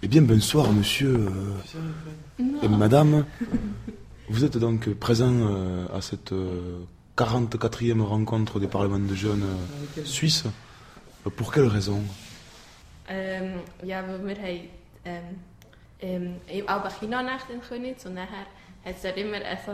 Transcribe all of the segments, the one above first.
Eh bien, bonsoir, monsieur et madame. Vous êtes donc présent à cette 44e rencontre des parlements de jeunes suisses. Pour quelle raison? Ja, wir haben auch Kindernacht in Königs und nachher hat es dort immer so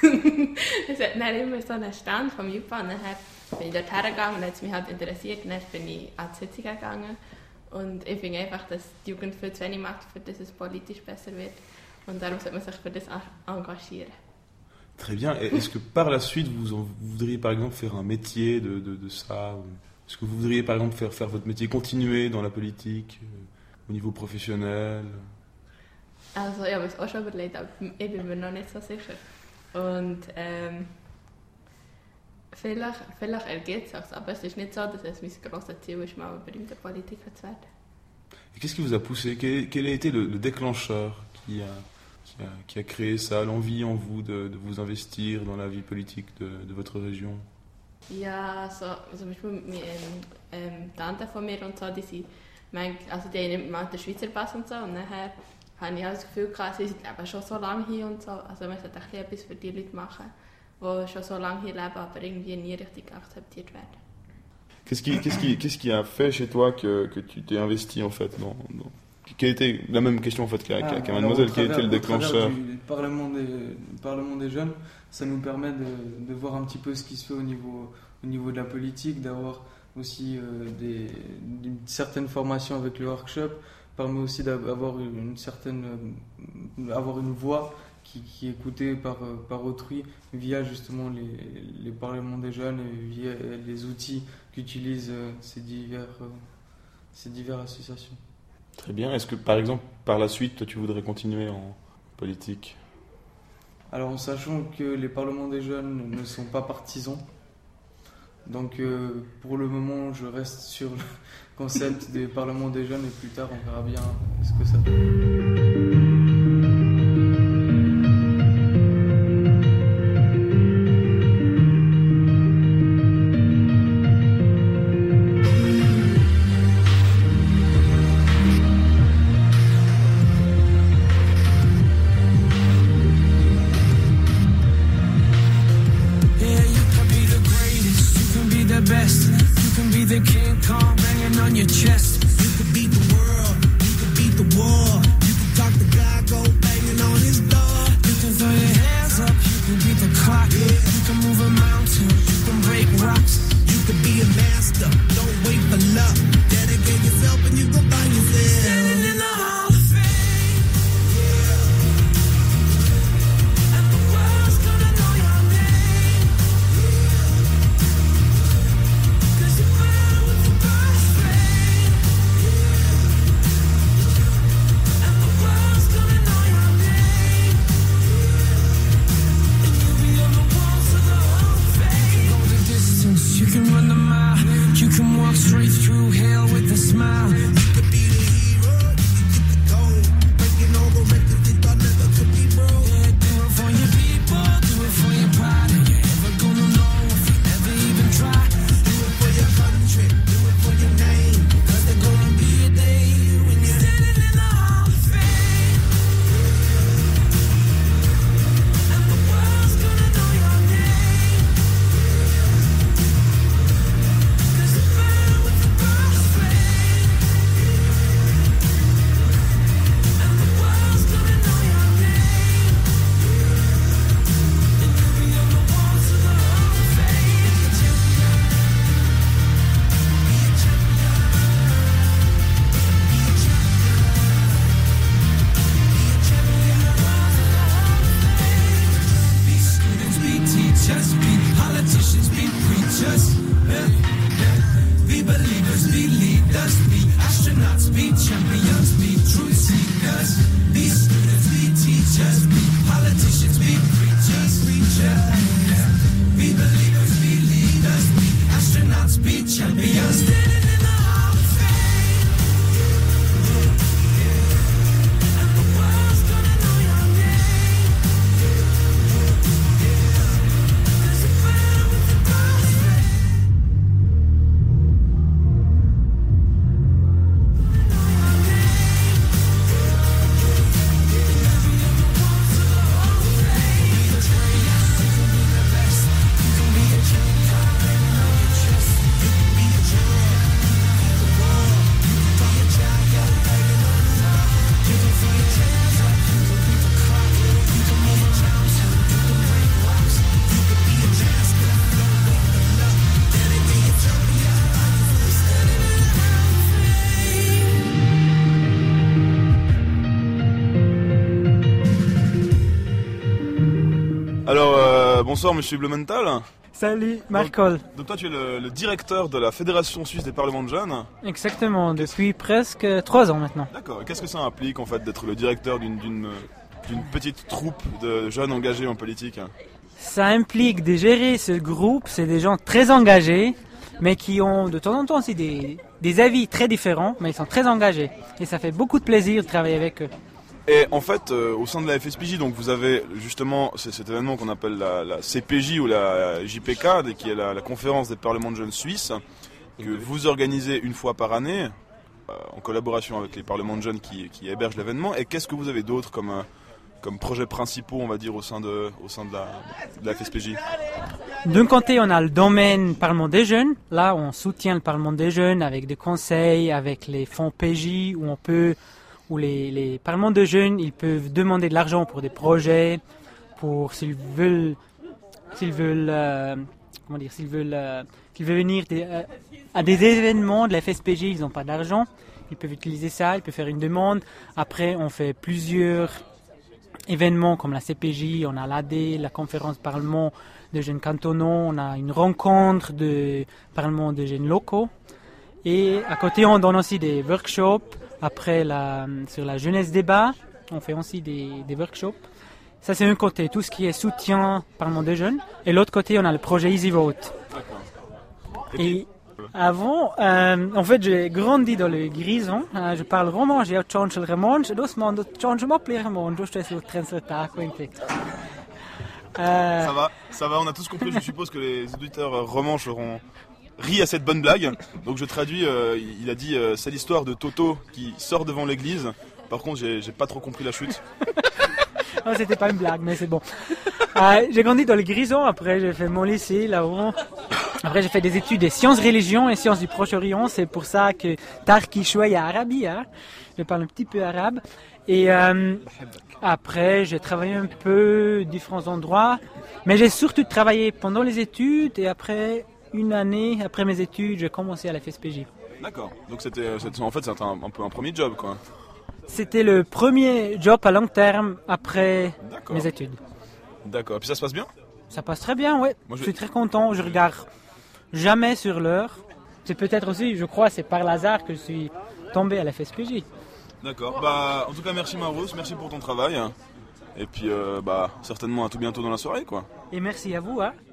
einen Stand vom JUPA und nachher bin ich dort hergegangen und hat es mich halt interessiert und dann bin ich an die Sitzung gegangen und ich finde einfach, dass die Jugend viel zu wenig macht, für dass es politisch besser wird und darum sollte man sich für das engagieren. Très bien. Et est-ce que par la suite, vous voudriez par exemple faire un métier de ça? Est-ce que vous voudriez par exemple faire votre métier, continuer dans la politique, au niveau professionnel? Also ich habe es auch schon überlegt, aber ich bin mir noch nicht so sicher. Und vielleicht ergibt es sich, aber es ist nicht so, dass es mein grosses Ziel ist, mal ein berühmter Politiker zu werden. Et qu'est-ce qui vous a poussé? Quel a été le déclencheur qui a créé ça, l'envie en vous de vous investir dans la vie politique de votre région? Ja, so, zum Beispiel Tante von mir und so, die haben mal den Schweizer Pass und so und nachher habe ich auch das Gefühl gehabt, sie sind eben schon so lange hier und so, also man sollte etwas für die Leute machen, die schon so lange hier leben, aber irgendwie nie richtig akzeptiert werden. Qu'est-ce qui a fait chez toi que tu t'es investi en fait quelle était la même question en fait qu'à mademoiselle, quel était le déclencheur? Le Parlement des jeunes, ça nous permet de voir un petit peu ce qui se fait au niveau de la politique, d'avoir aussi une certaine formation avec le workshop, permet aussi d'avoir avoir une voix qui est écoutée par autrui via justement les parlements des jeunes et via les outils qu'utilisent ces diverses associations. Très bien. Est-ce que par exemple par la suite toi, tu voudrais continuer en politique? Alors en sachant que les parlements des jeunes ne sont pas partisans, donc pour le moment je reste sur le concept des parlements des jeunes et plus tard on verra bien ce que ça donne. Bonsoir Monsieur Blumenthal. Salut, Marcol. Donc toi tu es le directeur de la Fédération Suisse des Parlements de Jeunes. Exactement, depuis presque 3 ans maintenant. D'accord, et qu'est-ce que ça implique en fait d'être le directeur d'une petite troupe de jeunes engagés en politique? Ça implique de gérer ce groupe, c'est des gens très engagés, mais qui ont de temps en temps aussi des avis très différents, mais ils sont très engagés. Et ça fait beaucoup de plaisir de travailler avec eux. Et en fait, au sein de la FSPJ, donc vous avez justement cet événement qu'on appelle la CPJ ou la JPK, qui est la conférence des parlements de jeunes suisses, que vous organisez une fois par année, en collaboration avec les parlements de jeunes qui hébergent l'événement. Et qu'est-ce que vous avez d'autre comme projets principaux, on va dire, au sein de la FSPJ? D'un côté, on a le domaine Parlement des jeunes. Là, on soutient le Parlement des jeunes avec des conseils, avec les fonds PJ, où les parlements de jeunes, ils peuvent demander de l'argent pour des projets, pour s'ils veulent venir à des événements de la FSPJ, ils n'ont pas d'argent, ils peuvent utiliser ça, ils peuvent faire une demande. Après, on fait plusieurs événements comme la CPJ, on a l'AD, la conférence Parlement de jeunes cantonaux, on a une rencontre de parlements de jeunes locaux. Et à côté, on donne aussi des workshops. Après, sur la jeunesse débat, on fait aussi des workshops. Ça, c'est un côté, tout ce qui est soutien Parlement des jeunes. Et l'autre côté, on a le projet Easy Vote. Et avant, en fait, j'ai grandi dans le Grison. Je parle romanche, j'ai changé le romanche. Et doucement, je change le romanche. Je suis sur le train sur ta Ça va, on a tous compris. Je suppose que les auditeurs romanches auront ri à cette bonne blague. Donc je traduis, il a dit c'est l'histoire de Toto qui sort devant l'église. Par contre, j'ai pas trop compris la chute. Non, c'était pas une blague, mais c'est bon. J'ai grandi dans le Grison, après j'ai fait mon lycée là-haut. Après j'ai fait des études de sciences religion et sciences du Proche-Orient. C'est pour ça que Tarki Chouaya Arabi, je parle un petit peu arabe. Et après j'ai travaillé un peu différents endroits. Mais j'ai surtout travaillé pendant les études et après une année après mes études, j'ai commencé à la FSPJ. D'accord. Donc c'était un peu un premier job, quoi. C'était le premier job à long terme après mes études. D'accord. Et puis ça se passe bien? Ça passe très bien, oui. Je suis très content. Je regarde jamais sur l'heure. C'est peut-être aussi, je crois, c'est par hasard que je suis tombé à la FSPJ. D'accord. En tout cas, merci Marousse, merci pour ton travail. Et puis, certainement à tout bientôt dans la soirée, quoi. Et merci à vous,